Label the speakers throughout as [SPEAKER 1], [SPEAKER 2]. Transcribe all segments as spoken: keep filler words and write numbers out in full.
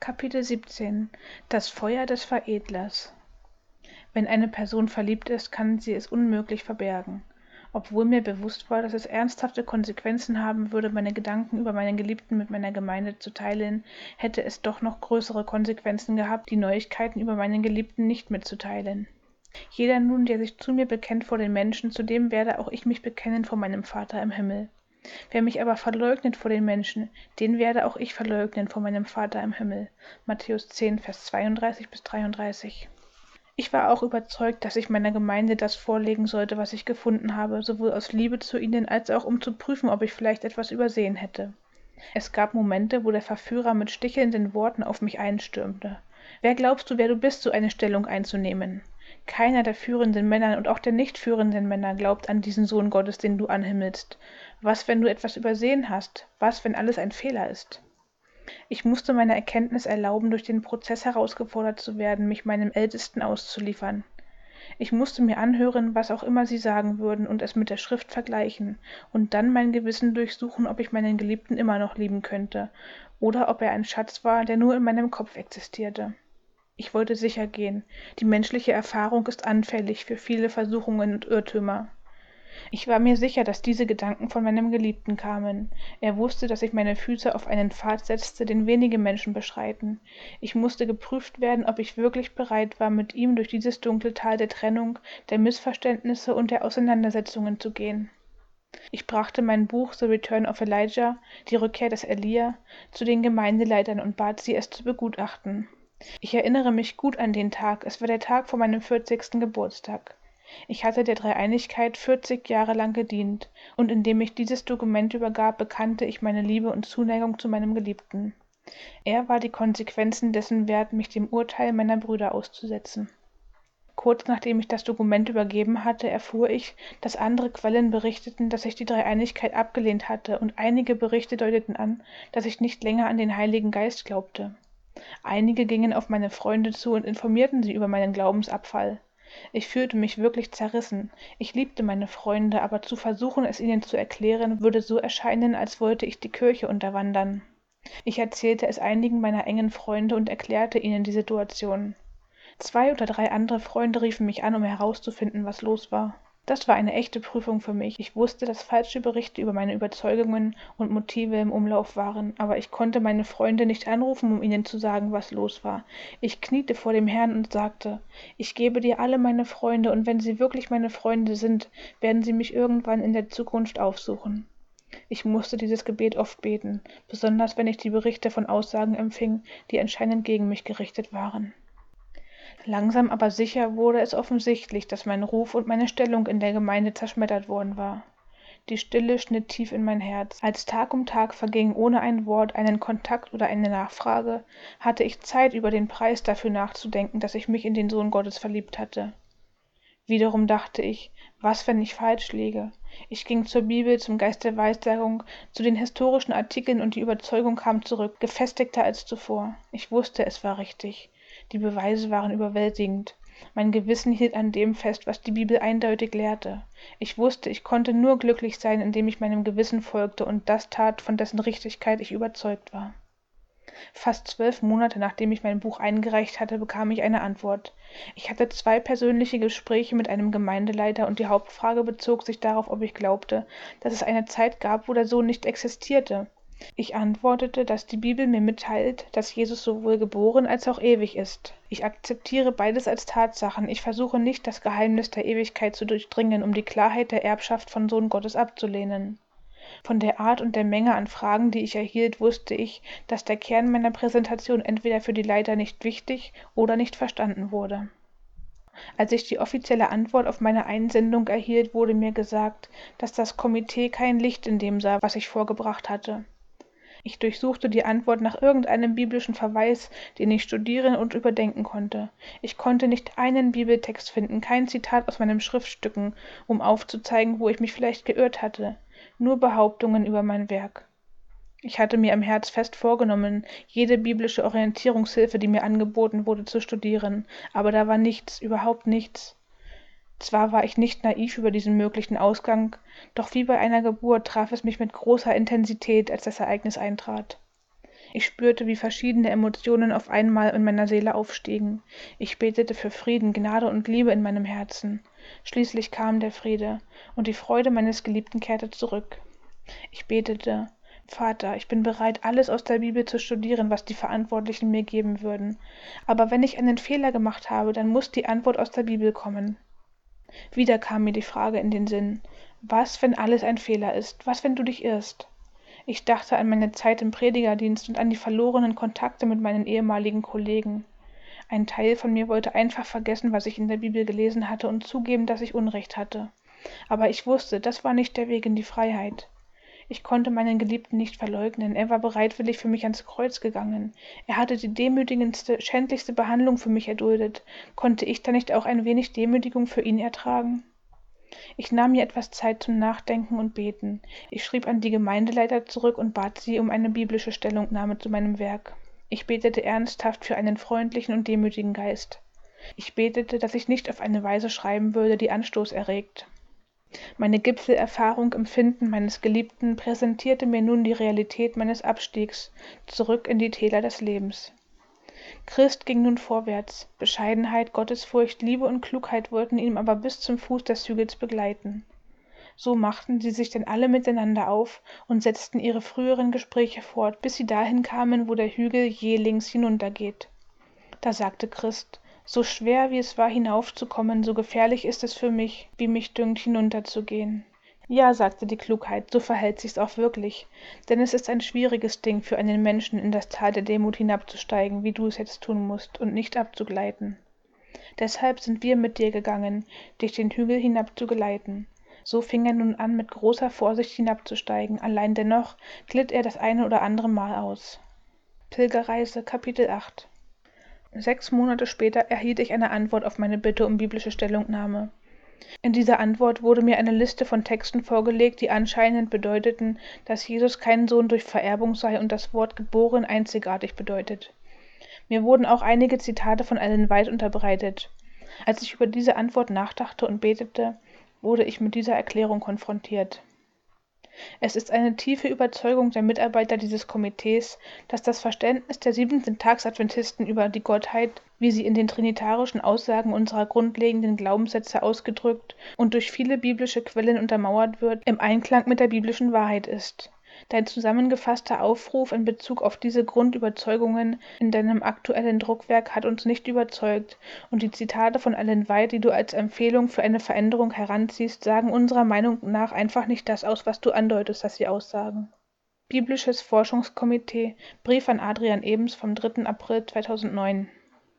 [SPEAKER 1] Kapitel siebzehn Das Feuer des Veredlers. Wenn eine Person verliebt ist, kann sie es unmöglich verbergen. Obwohl mir bewusst war, dass es ernsthafte Konsequenzen haben würde, meine Gedanken über meinen Geliebten mit meiner Gemeinde zu teilen, hätte es doch noch größere Konsequenzen gehabt, die Neuigkeiten über meinen Geliebten nicht mitzuteilen. Jeder nun, der sich zu mir bekennt vor den Menschen, zu dem werde auch ich mich bekennen vor meinem Vater im Himmel. Wer mich aber verleugnet vor den Menschen, den werde auch ich verleugnen vor meinem Vater im Himmel. Matthäus zehn, Vers zweiunddreißig bis dreiunddreißig. Ich war auch überzeugt, dass ich meiner Gemeinde das vorlegen sollte, was ich gefunden habe, sowohl aus Liebe zu ihnen, als auch um zu prüfen, ob ich vielleicht etwas übersehen hätte. Es gab Momente, wo der Verführer mit stichelnden Worten auf mich einstürmte. Wer glaubst du, wer du bist, so eine Stellung einzunehmen? Keiner der führenden Männer und auch der nicht führenden Männer glaubt an diesen Sohn Gottes, den du anhimmelst. Was, wenn du etwas übersehen hast? Was, wenn alles ein Fehler ist? Ich musste meiner Erkenntnis erlauben, durch den Prozess herausgefordert zu werden, mich meinem Ältesten auszuliefern. Ich musste mir anhören, was auch immer sie sagen würden, und es mit der Schrift vergleichen, und dann mein Gewissen durchsuchen, ob ich meinen Geliebten immer noch lieben könnte, oder ob er ein Schatz war, der nur in meinem Kopf existierte. Ich wollte sicher gehen. Die menschliche Erfahrung ist anfällig für viele Versuchungen und Irrtümer. Ich war mir sicher, dass diese Gedanken von meinem Geliebten kamen. Er wusste, dass ich meine Füße auf einen Pfad setzte, den wenige Menschen beschreiten. Ich musste geprüft werden, ob ich wirklich bereit war, mit ihm durch dieses dunkle Tal der Trennung, der Missverständnisse und der Auseinandersetzungen zu gehen. Ich brachte mein Buch The Return of Elijah, die Rückkehr des Elia, zu den Gemeindeleitern und bat sie, es zu begutachten. Ich erinnere mich gut an den Tag. Es war der Tag vor meinem vierzigsten Geburtstag. Ich hatte der Dreieinigkeit vierzig Jahre lang gedient, und indem ich dieses Dokument übergab, bekannte ich meine Liebe und Zuneigung zu meinem Geliebten. Er war die Konsequenzen dessen wert, mich dem Urteil meiner Brüder auszusetzen. Kurz nachdem ich das Dokument übergeben hatte, erfuhr ich, dass andere Quellen berichteten, dass ich die Dreieinigkeit abgelehnt hatte, und einige Berichte deuteten an, dass ich nicht länger an den Heiligen Geist glaubte. Einige gingen auf meine Freunde zu und informierten sie über meinen Glaubensabfall. Ich fühlte mich wirklich zerrissen. Ich liebte meine Freunde, aber zu versuchen, es ihnen zu erklären, würde so erscheinen, als wollte ich die Kirche unterwandern. Ich erzählte es einigen meiner engen Freunde und erklärte ihnen die Situation. Zwei oder drei andere Freunde riefen mich an, um herauszufinden, was los war. Das war eine echte Prüfung für mich. Ich wusste, dass falsche Berichte über meine Überzeugungen und Motive im Umlauf waren, aber ich konnte meine Freunde nicht anrufen, um ihnen zu sagen, was los war. Ich kniete vor dem Herrn und sagte, ich gebe dir alle meine Freunde, und wenn sie wirklich meine Freunde sind, werden sie mich irgendwann in der Zukunft aufsuchen. Ich musste dieses Gebet oft beten, besonders wenn ich die Berichte von Aussagen empfing, die anscheinend gegen mich gerichtet waren. Langsam aber sicher wurde es offensichtlich, dass mein Ruf und meine Stellung in der Gemeinde zerschmettert worden war. Die Stille schnitt tief in mein Herz. Als Tag um Tag verging ohne ein Wort, einen Kontakt oder eine Nachfrage, hatte ich Zeit, über den Preis dafür nachzudenken, dass ich mich in den Sohn Gottes verliebt hatte. Wiederum dachte ich, was, wenn ich falsch liege? Ich ging zur Bibel, zum Geist der Weissagung, zu den historischen Artikeln, und die Überzeugung kam zurück, gefestigter als zuvor. Ich wusste, es war richtig. Die Beweise waren überwältigend. Mein Gewissen hielt an dem fest, was die Bibel eindeutig lehrte. Ich wusste, ich konnte nur glücklich sein, indem ich meinem Gewissen folgte und das tat, von dessen Richtigkeit ich überzeugt war. Fast zwölf Monate, nachdem ich mein Buch eingereicht hatte, bekam ich eine Antwort. Ich hatte zwei persönliche Gespräche mit einem Gemeindeleiter, und die Hauptfrage bezog sich darauf, ob ich glaubte, dass es eine Zeit gab, wo der Sohn nicht existierte. Ich antwortete, dass die Bibel mir mitteilt, dass Jesus sowohl geboren als auch ewig ist. Ich akzeptiere beides als Tatsachen. Ich versuche nicht, das Geheimnis der Ewigkeit zu durchdringen, um die Klarheit der Erbschaft von Sohn Gottes abzulehnen. Von der Art und der Menge an Fragen, die ich erhielt, wusste ich, dass der Kern meiner Präsentation entweder für die Leiter nicht wichtig oder nicht verstanden wurde. Als ich die offizielle Antwort auf meine Einsendung erhielt, wurde mir gesagt, dass das Komitee kein Licht in dem sah, was ich vorgebracht hatte. Ich durchsuchte die Antwort nach irgendeinem biblischen Verweis, den ich studieren und überdenken konnte. Ich konnte nicht einen Bibeltext finden, kein Zitat aus meinen Schriftstücken, um aufzuzeigen, wo ich mich vielleicht geirrt hatte, nur Behauptungen über mein Werk. Ich hatte mir im Herz fest vorgenommen, jede biblische Orientierungshilfe, die mir angeboten wurde, zu studieren, aber da war nichts, überhaupt nichts. Zwar war ich nicht naiv über diesen möglichen Ausgang, doch wie bei einer Geburt traf es mich mit großer Intensität, als das Ereignis eintrat. Ich spürte, wie verschiedene Emotionen auf einmal in meiner Seele aufstiegen. Ich betete für Frieden, Gnade und Liebe in meinem Herzen. Schließlich kam der Friede, und die Freude meines Geliebten kehrte zurück. Ich betete: Vater, ich bin bereit, alles aus der Bibel zu studieren, was die Verantwortlichen mir geben würden. Aber wenn ich einen Fehler gemacht habe, dann muss die Antwort aus der Bibel kommen. Wieder kam mir die Frage in den Sinn: Was, wenn alles ein Fehler ist? Was, wenn du dich irrst? Ich dachte an meine Zeit im Predigerdienst und an die verlorenen Kontakte mit meinen ehemaligen Kollegen. Ein Teil von mir wollte einfach vergessen, was ich in der Bibel gelesen hatte, und zugeben, dass ich Unrecht hatte. Aber ich wusste, das war nicht der Weg in die Freiheit. Ich konnte meinen Geliebten nicht verleugnen. Er war bereitwillig für mich ans Kreuz gegangen. Er hatte die demütigendste, schändlichste Behandlung für mich erduldet. Konnte ich da nicht auch ein wenig Demütigung für ihn ertragen? Ich nahm mir etwas Zeit zum Nachdenken und Beten. Ich schrieb an die Gemeindeleiter zurück und bat sie um eine biblische Stellungnahme zu meinem Werk. Ich betete ernsthaft für einen freundlichen und demütigen Geist. Ich betete, dass ich nicht auf eine Weise schreiben würde, die Anstoß erregt. Meine Gipfelerfahrung im Finden meines Geliebten präsentierte mir nun die Realität meines Abstiegs zurück in die Täler des Lebens. Christ ging nun vorwärts. Bescheidenheit, Gottesfurcht, Liebe und Klugheit wollten ihn aber bis zum Fuß des Hügels begleiten. So machten sie sich denn alle miteinander auf und setzten ihre früheren Gespräche fort, bis sie dahin kamen, wo der Hügel je links hinuntergeht. Da sagte Christ: So schwer wie es war, hinaufzukommen, so gefährlich ist es für mich, wie mich dünkt, hinunterzugehen. Ja, sagte die Klugheit, so verhält sich's auch wirklich, denn es ist ein schwieriges Ding für einen Menschen, in das Tal der Demut hinabzusteigen, wie du es jetzt tun musst, und nicht abzugleiten. Deshalb sind wir mit dir gegangen, dich den Hügel hinabzugeleiten. So fing er nun an, mit großer Vorsicht hinabzusteigen, allein dennoch glitt er das eine oder andere Mal aus. Pilgerreise, Kapitel acht. Sechs Monate später erhielt ich eine Antwort auf meine Bitte um biblische Stellungnahme. In dieser Antwort wurde mir eine Liste von Texten vorgelegt, die anscheinend bedeuteten, dass Jesus kein Sohn durch Vererbung sei und das Wort geboren einzigartig bedeutet. Mir wurden auch einige Zitate von Ellen White unterbreitet. Als ich über diese Antwort nachdachte und betete, wurde ich mit dieser Erklärung konfrontiert. Es ist eine tiefe Überzeugung der Mitarbeiter dieses Komitees, dass das Verständnis der Siebenten-Tags-Adventisten über die Gottheit, wie sie in den trinitarischen Aussagen unserer grundlegenden Glaubenssätze ausgedrückt und durch viele biblische Quellen untermauert wird, im Einklang mit der biblischen Wahrheit ist. Dein zusammengefasster Aufruf in Bezug auf diese Grundüberzeugungen in deinem aktuellen Druckwerk hat uns nicht überzeugt, und die Zitate von Ellen White, die du als Empfehlung für eine Veränderung heranziehst, sagen unserer Meinung nach einfach nicht das aus, was du andeutest, dass sie aussagen. Biblisches Forschungskomitee, Brief an Adrian Ebens vom dritten April zweitausendneun.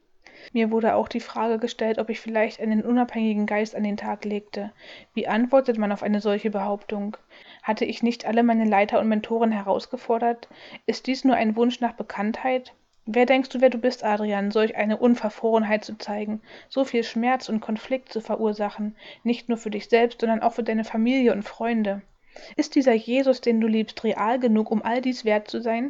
[SPEAKER 1] Mir wurde auch die Frage gestellt, ob ich vielleicht einen unabhängigen Geist an den Tag legte. Wie antwortet man auf eine solche Behauptung? Hatte ich nicht alle meine Leiter und Mentoren herausgefordert? Ist dies nur ein Wunsch nach Bekanntheit? Wer denkst du, wer du bist, Adrian, solch eine Unverfrorenheit zu zeigen, so viel Schmerz und Konflikt zu verursachen, nicht nur für dich selbst, sondern auch für deine Familie und Freunde? Ist dieser Jesus, den du liebst, real genug, um all dies wert zu sein?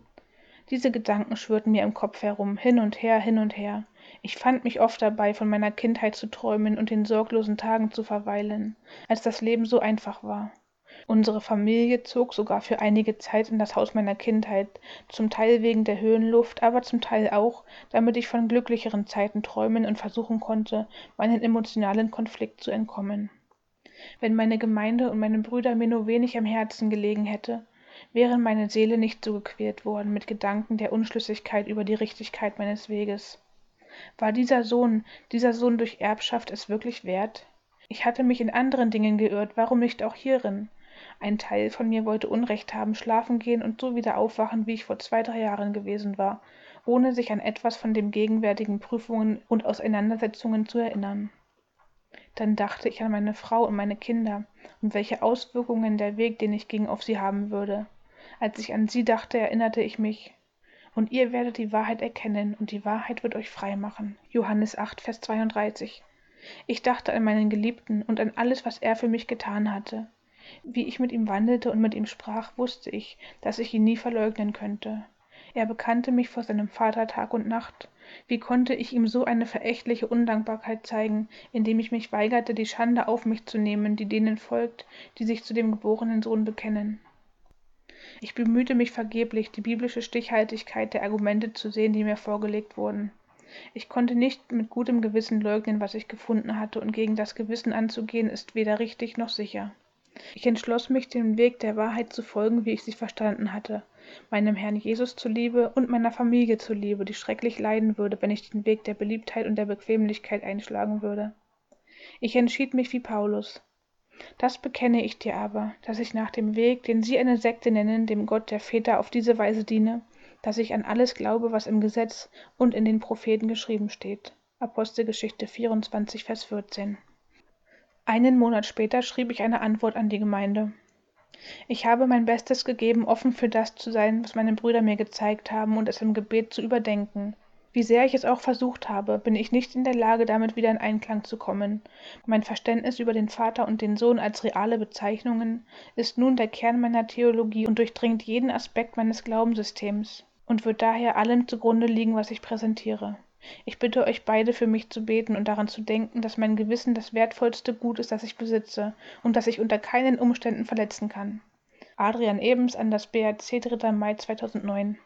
[SPEAKER 1] Diese Gedanken schwirrten mir im Kopf herum, hin und her, hin und her. Ich fand mich oft dabei, von meiner Kindheit zu träumen und den sorglosen Tagen zu verweilen, als das Leben so einfach war. Unsere Familie zog sogar für einige Zeit in das Haus meiner Kindheit, zum Teil wegen der Höhenluft, aber zum Teil auch, damit ich von glücklicheren Zeiten träumen und versuchen konnte, meinen emotionalen Konflikt zu entkommen. Wenn meine Gemeinde und meine Brüder mir nur wenig am Herzen gelegen hätte, wäre meine Seele nicht so gequält worden mit Gedanken der Unschlüssigkeit über die Richtigkeit meines Weges. War dieser Sohn, dieser Sohn durch Erbschaft es wirklich wert? Ich hatte mich in anderen Dingen geirrt, warum nicht auch hierin? Ein Teil von mir wollte Unrecht haben, schlafen gehen und so wieder aufwachen, wie ich vor zwei, drei Jahren gewesen war, ohne sich an etwas von den gegenwärtigen Prüfungen und Auseinandersetzungen zu erinnern. Dann dachte ich an meine Frau und meine Kinder und welche Auswirkungen der Weg, den ich ging, auf sie haben würde. Als ich an sie dachte, erinnerte ich mich: Und ihr werdet die Wahrheit erkennen, und die Wahrheit wird euch frei machen. Johannes acht, Vers zweiunddreißig. Ich dachte an meinen Geliebten und an alles, was er für mich getan hatte. Wie ich mit ihm wandelte und mit ihm sprach, wusste ich, dass ich ihn nie verleugnen könnte. Er bekannte mich vor seinem Vater Tag und Nacht. Wie konnte ich ihm so eine verächtliche Undankbarkeit zeigen, indem ich mich weigerte, die Schande auf mich zu nehmen, die denen folgt, die sich zu dem geborenen Sohn bekennen? Ich bemühte mich vergeblich, die biblische Stichhaltigkeit der Argumente zu sehen, die mir vorgelegt wurden. Ich konnte nicht mit gutem Gewissen leugnen, was ich gefunden hatte, und gegen das Gewissen anzugehen, ist weder richtig noch sicher. Ich entschloss mich, dem Weg der Wahrheit zu folgen, wie ich sie verstanden hatte, meinem Herrn Jesus zuliebe und meiner Familie zuliebe, die schrecklich leiden würde, wenn ich den Weg der Beliebtheit und der Bequemlichkeit einschlagen würde. Ich entschied mich wie Paulus. Das bekenne ich dir aber, dass ich nach dem Weg, den sie eine Sekte nennen, dem Gott der Väter auf diese Weise diene, dass ich an alles glaube, was im Gesetz und in den Propheten geschrieben steht. Apostelgeschichte vierundzwanzig, Vers vierzehn. Einen Monat später schrieb ich eine Antwort an die Gemeinde. Ich habe mein Bestes gegeben, offen für das zu sein, was meine Brüder mir gezeigt haben, und es im Gebet zu überdenken. Wie sehr ich es auch versucht habe, bin ich nicht in der Lage, damit wieder in Einklang zu kommen. Mein Verständnis über den Vater und den Sohn als reale Bezeichnungen ist nun der Kern meiner Theologie und durchdringt jeden Aspekt meines Glaubenssystems und wird daher allem zugrunde liegen, was ich präsentiere. Ich bitte euch beide, für mich zu beten und daran zu denken, dass mein Gewissen das wertvollste Gut ist, das ich besitze und das ich unter keinen Umständen verletzen kann. Adrian Ebens an das B A C, dritter Mai zweitausendneun.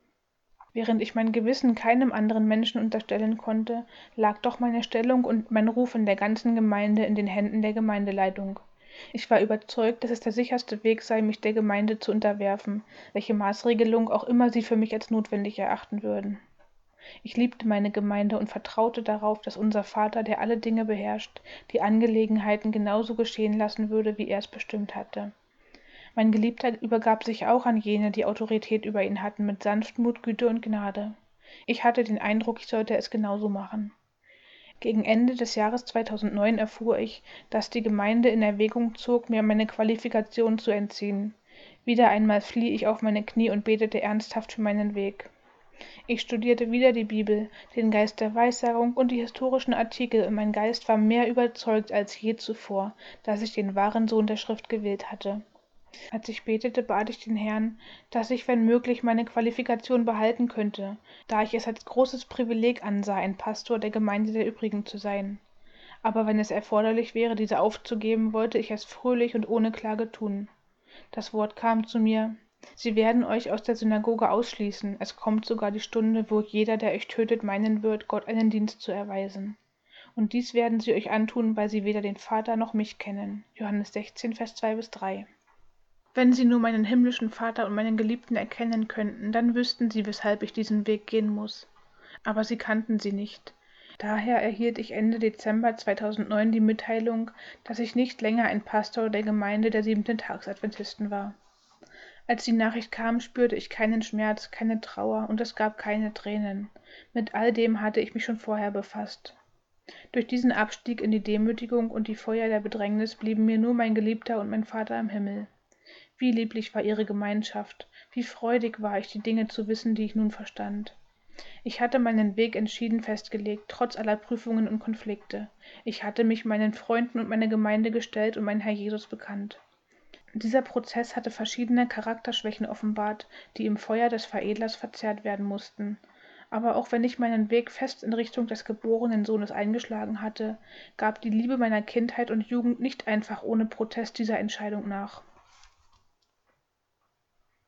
[SPEAKER 1] Während ich mein Gewissen keinem anderen Menschen unterstellen konnte, lag doch meine Stellung und mein Ruf in der ganzen Gemeinde in den Händen der Gemeindeleitung. Ich war überzeugt, dass es der sicherste Weg sei, mich der Gemeinde zu unterwerfen, welche Maßregelung auch immer sie für mich als notwendig erachten würden. Ich liebte meine Gemeinde und vertraute darauf, dass unser Vater, der alle Dinge beherrscht, die Angelegenheiten genauso geschehen lassen würde, wie er es bestimmt hatte. Mein Geliebter übergab sich auch an jene, die Autorität über ihn hatten, mit Sanftmut, Güte und Gnade. Ich hatte den Eindruck, ich sollte es genauso machen. Gegen Ende des Jahres zweitausendneun erfuhr ich, dass die Gemeinde in Erwägung zog, mir meine Qualifikation zu entziehen. Wieder einmal fiel ich auf meine Knie und betete ernsthaft für meinen Weg. Ich studierte wieder die Bibel, den Geist der Weissagung und die historischen Artikel, und mein Geist war mehr überzeugt als je zuvor, dass ich den wahren Sohn der Schrift gewählt hatte. Als ich betete, bat ich den Herrn, dass ich, wenn möglich, meine Qualifikation behalten könnte, da ich es als großes Privileg ansah, ein Pastor der Gemeinde der übrigen zu sein. Aber wenn es erforderlich wäre, diese aufzugeben, wollte ich es fröhlich und ohne Klage tun. Das Wort kam zu mir: Sie werden euch aus der Synagoge ausschließen. Es kommt sogar die Stunde, wo jeder, der euch tötet, meinen wird, Gott einen Dienst zu erweisen. Und dies werden sie euch antun, weil sie weder den Vater noch mich kennen. Johannes sechzehn, Vers zwei bis drei. Wenn sie nur meinen himmlischen Vater und meinen Geliebten erkennen könnten, dann wüssten sie, weshalb ich diesen Weg gehen muss. Aber sie kannten sie nicht. Daher erhielt ich Ende Dezember zweitausendneun die Mitteilung, dass ich nicht länger ein Pastor der Gemeinde der Siebenten-Tags-Adventisten war. Als die Nachricht kam, spürte ich keinen Schmerz, keine Trauer, und es gab keine Tränen. Mit all dem hatte ich mich schon vorher befasst. Durch diesen Abstieg in die Demütigung und die Feuer der Bedrängnis blieben mir nur mein Geliebter und mein Vater im Himmel. Wie lieblich war ihre Gemeinschaft, wie freudig war ich, die Dinge zu wissen, die ich nun verstand. Ich hatte meinen Weg entschieden festgelegt, trotz aller Prüfungen und Konflikte. Ich hatte mich meinen Freunden und meiner Gemeinde gestellt und meinen Herr Jesus bekannt. Dieser Prozess hatte verschiedene Charakterschwächen offenbart, die im Feuer des Veredlers verzehrt werden mussten. Aber auch wenn ich meinen Weg fest in Richtung des geborenen Sohnes eingeschlagen hatte, gab die Liebe meiner Kindheit und Jugend nicht einfach ohne Protest dieser Entscheidung nach.